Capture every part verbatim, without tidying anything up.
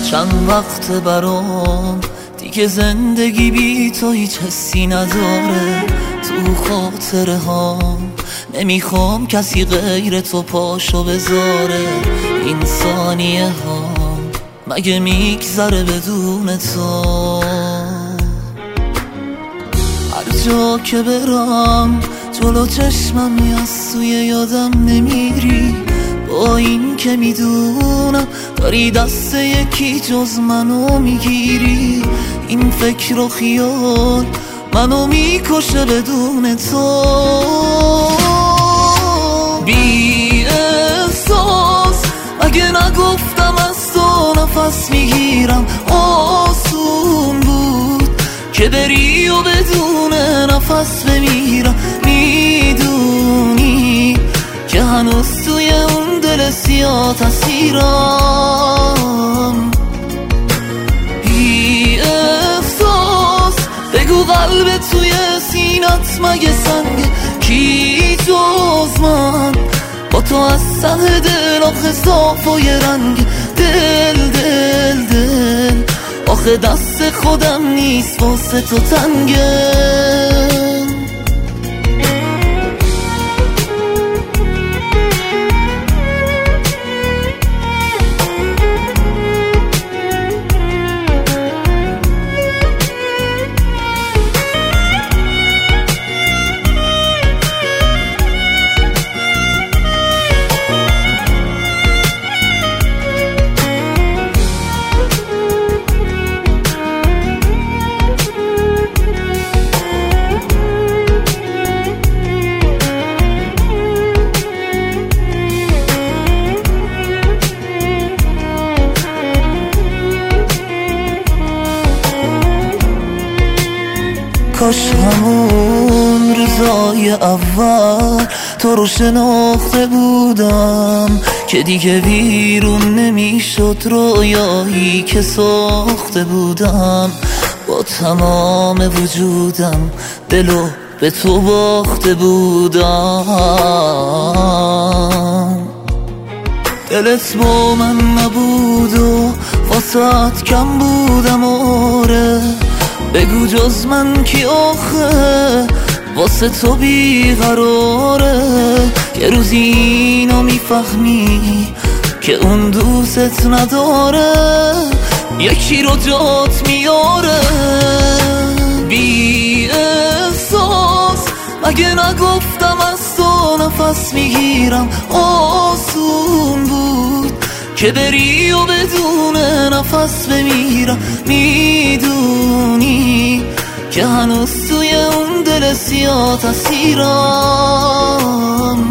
چند وقت برام دیگه زندگی بی تو هیچ حسی نداره. تو خاطره هام نمیخوام کسی غیر تو پاشو بذاره. این ثانیه هام مگه میگذره بدون تو؟ هر جا که برم جلو چشمم میاد سوی یادم نمیری. با این که میدونم داری دست یکی جز منو میگیری. این فکر و خیال منو میکشه بدون تو. بی احساس مگه نگفتم از تو نفس میگیرم. آسون بود که بری و بدون نفس بمیرم. میدونی که هنوز توی اون دل سیاه تاثیرم. بی احساس بگو قلب توی سینت مگه سنگه؟ کی جز من با تو از ته دل آخه صاف و یه رنگ؟ دل دل دل آخه دست خودم نیست واسه تو تنگه. کاش همون روزای اول تو رو شناخته بودم که دیگه بیرون نمیشد رویایی که ساخته بودم. با تمام وجودم دلو به تو باخته بودم. دلت با من نبود و واسه کم بودم. آره بگو جز من کی آخه واسه تو بیقراره؟ یه روزی اینو میفهمی که اون دوست نداره. یکی رو جات میاره. بی احساس مگه نگفتم از تو نفس میگیرم. آسون بود که بری و بدون نفس بمیرم. میدونی که هنوز توی اون دل سیاه تاثیرم.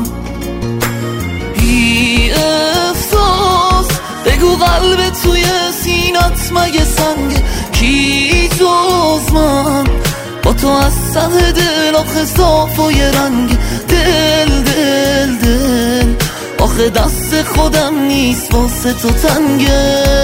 بی احساس بگو قلب توی سینت مگه سنگه؟ کی جز من با تو از ته دل آخه صاف و یه رنگ؟ دل دل دل آخه دست خودم نیست واسه تو تنگه.